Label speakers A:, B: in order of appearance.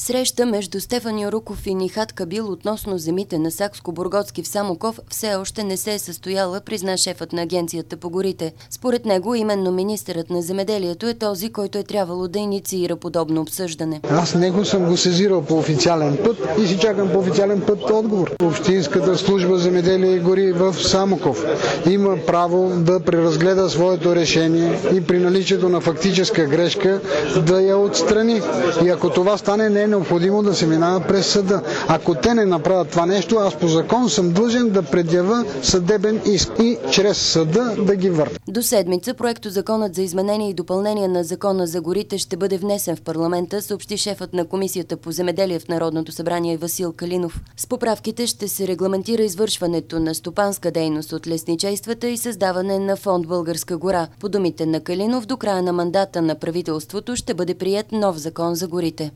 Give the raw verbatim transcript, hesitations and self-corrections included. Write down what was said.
A: Среща между Стефан Юруков и Нихат Кабил относно земите на Сакскобургготски в Самоков все още не се е състояла, призна шефът на Агенцията по горите. Според него именно министърът на земеделието е този, който е трябвало да инициира подобно обсъждане.
B: Аз него съм го сезирал по официален път и си чакам по официален път отговор. Общинската служба земеделие и гори в Самоков има право да преразгледа своето решение и при наличието на фактическа грешка да я отстрани. И ако това стане, не е необходимо да се минава през съда. Ако те не направят това нещо, аз по закон съм длъжен да предявя съдебен иск и чрез съда да ги върна.
A: До седмица проектозаконът за изменение и допълнение на Закона за горите ще бъде внесен в парламента, съобщи шефът на Комисията по земеделие в Народното събрание Васил Калинов. С поправките ще се регламентира извършването на стопанска дейност от лесничействата и създаване на фонд Българска гора. По думите на Калинов, до края на мандата на правителството ще бъде приет нов закон за горите.